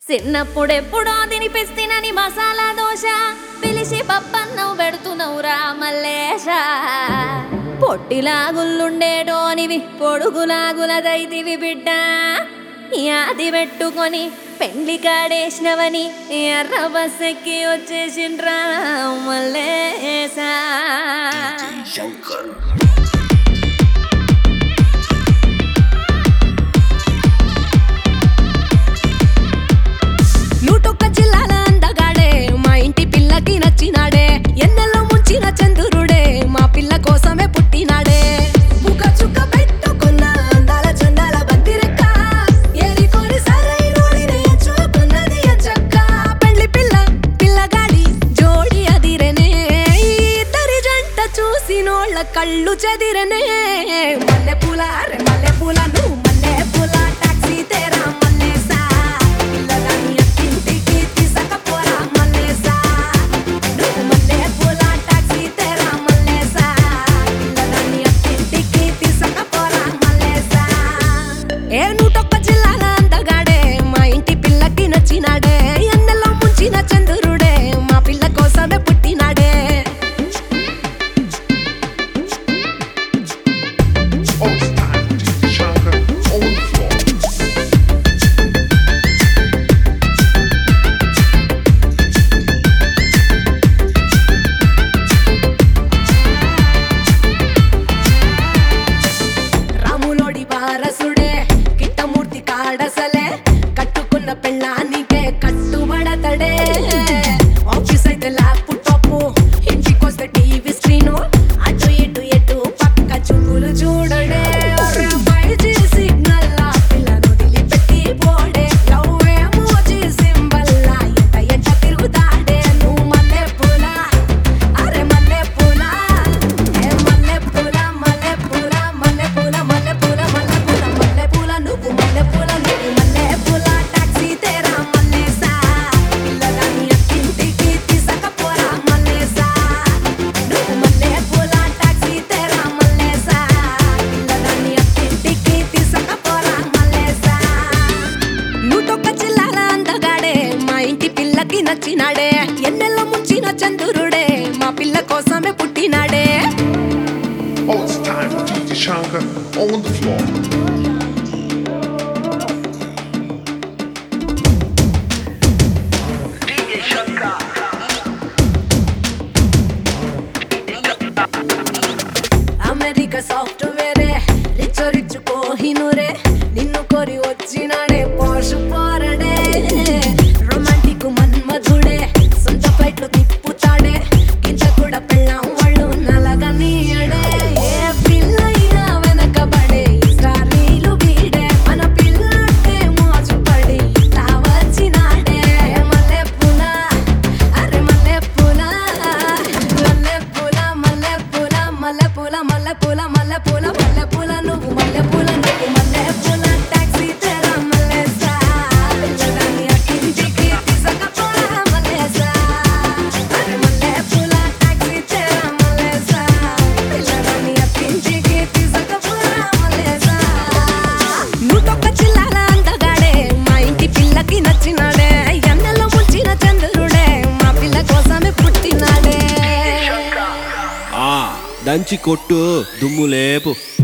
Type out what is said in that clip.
చిన్నప్పుడెప్పుడో తినిపిస్తేనని మసాలా దోశ పిలిచి పప్పన్నం పెడుతున్నవురా మల్లేశ. పొట్టిలాగుల్లుండేటోనివి పొడుగులాగులదైతివి బిడ్డ. యాది పెట్టుకొని పెండ్లి కాడేసినవని ఎర్ర బస్సెక్కి వచ్చేసిండ్రా మల్లేశ. నూటొక్క జిల్లాల అందగాడే మా ఇంటి పిల్లకి నచ్చినాడే. ఎన్నెల్లో ముంచిన చంద్రుడే మా పిల్ల కోసమే పుట్టినాడే. ముఖ చుక్క పెట్టుకున్న అందాల చందాల బంతిరెక్క ఏరికొని సరైనోడిని ఎంచుకున్నది ఎంచక్క. పెళ్లి పిల్ల పిల్లగాడి జోడి అదిరనే. ఇద్దరి జంట చూసినోళ్ళ కళ్ళు చెదిరనే. మల్లె పూల రే మల్లె పూల నువ్వు మల్లె పూల టాక్సీ తేరా మల్లేసా. పిల్లగాని అక్కింటికి తీసుకపోరా మల్లేసా. నువ్వు మల్లె పూల టాక్సీ తేరా మల్లేసా. పిల్లగాని అక్కింటికి తీసుకపోరా మల్లేసా. ఏ నూటొక్క జిల్లాల అందగాడే మా ఇంటి పిల్లకి నచ్చినాడే. ఎన్నెల్లో ముంచిన చంద్రుడే మా పిల్ల కోసమే పుట్టినాడే. రాములోడి వారసుడే కిట్టమూర్తి కాడసలే. కట్టుకున్న పెళ్ళానికే కట్టుబడతడే. ఆఫీస్ అయితే ల్యాప్టాప్ ఇంటికొస్తే టీవీ స్క్రీను. అటు ఇటు ఎటు పక్క చూపులు చూడడే. 5G సిగ్నల్ లా పిల్లను వదిలిపెట్టి పోడే. లవ్ ఎమోజీ సింబల్ లా ఎంట తిరుగుతాడే. నువ్వు మల్లె పూల అరే మల్లె పూల ఏ మల్లె పూల మల్లె పూల మల్లె పూల మల్లె పూల మల్లె పూల మల్లె పూల నువ్వు మల్లె పూల నువ్వు మల్లె పూల టాక్సీ తేరా మల్లేసా. పిల్లగాని అక్కింటికి తీసుకపోరా మల్లేసా. నువ్వు మల్లె పూల టాక్సీ తేరా మల్లేసా. పిల్లగాని అక్కింటికి తీసుకపోరా మల్లేసా. నూటొక్క జిల్లాల అందగాడే మా ఇంటి పిల్లకి నచ్చినాడే. ఎన్నెల్లో ముంచిన చంద్రుడే మా పిల్ల కోసమే పుట్టినాడే. Oh, it's time for DJ Shankar on the floor. America సాఫ్ట్వేరే రిచ్ కోహినూరే. నిన్ను కోరి వచ్చినాడే పోషు పోరడే. రొమాంటిక్ మన్మధుడే సొంత ఫ్లైట్లు తిప్పుతాడే. గింజ కూడా పెళ్ళాం వాళ్ళు నలగనీయడే. ఏ పిల్లైనా వెనకబడే ఇస్రారీలు వీడే. మన పిల్లంటే మోజుపడి ఇట్లా వచ్చినాడే. మల్లె పూల అరే మల్లె పూల మల్లె పూల మల్లె పూల మల్లె పూల మల్లె పూల మల్లె పూల మల్లె పూల నువ్వు మల్లె పూల నువ్వు మల్లె పూల టాక్సీ తేరా మల్లేసా. పిల్లగాని అక్కింటికి తీసుకపోరా మల్లేసా. అరే మల్లె పూల టాక్సీ తేరా మల్లేసా. పిల్లగాని అక్కింటికి తీసుకపోరా మల్లేసా. నూటొక్క జిల్లాల అందగాడే మా ఇంటి పిల్లకి నచ్చినాడే. ఎన్నెల్లో ముంచిన చంద్రుడే మా పిల్ల కోసమే పుట్టినాడే. దంచి కొట్టు దుమ్ము లేపు.